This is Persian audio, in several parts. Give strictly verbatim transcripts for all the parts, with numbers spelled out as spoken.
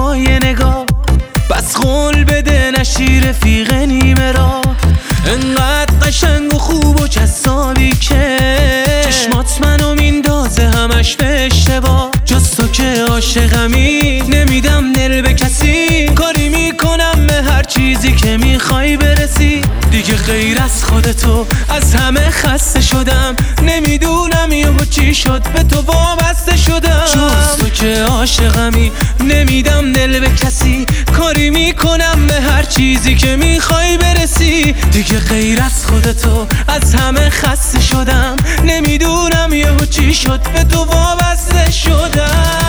با یه نگاه، بس قول بده نشی رفیق نیمه را. انقدر قشنگ و خوب و جذابی که چشمات منو میندازه همش به اشتباه. جز تو که عاشقمی نمیدم دل به کسی، کاری میکنم به هر چیزی که میخوای برسی. دیگه غیر از خودتو از همه خسته شدم، نمیدونم یهو چی شد به تو وابسته شدم. جز تو که عاشقمی نمیدم دل به کسی، کاری میکنم به هر چیزی که میخوای برسی. دیگه غیر از خودتو از همه خسته شدم، نمیدونم یهو چی شد به تو وابسته شدم.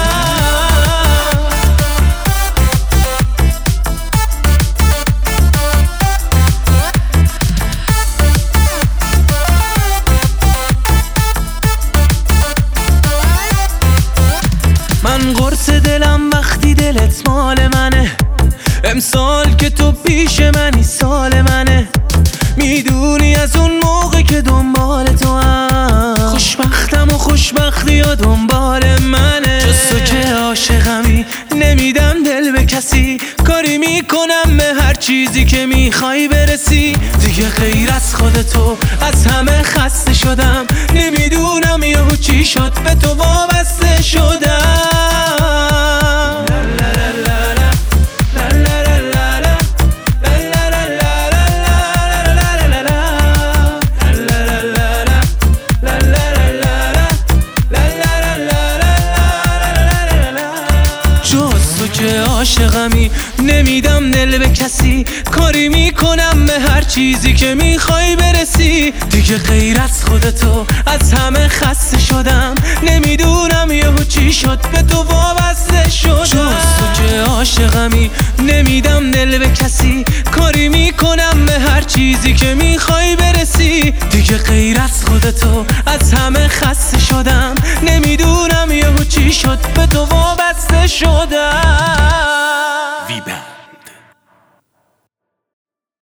من قرص دلم وقتی دلت مال منه، امسال که تو پیش منی سال منه. میدونی از اون موقع که دنبال تو هم خوشبختم و خوشبختی یا دنبال منه. جز تو که عاشقمی نمیدم دل به کسی، کاری میکنم به هر چیزی که میخوای برسی. دیگه غیر از خودتو از همه خسته شدم، نمیدونم یهو چی شد به تو وابسته شدم. که عاشقمی نمیدم دل به کسی، کاری میکنم به هر چیزی که میخوای برسی. دیگه غیر از خودتو از همه خسته شدم، نمیدونم یهو چی شد به تو وابسته شدم. جز تو که عاشقمی نمیدم دل به کسی، کاری میکنم به هر چیزی که میخوای برسی. دیگه غیر از خودتو از همه خسته شدم، نمیدونم یهو چی شد به تو وابسته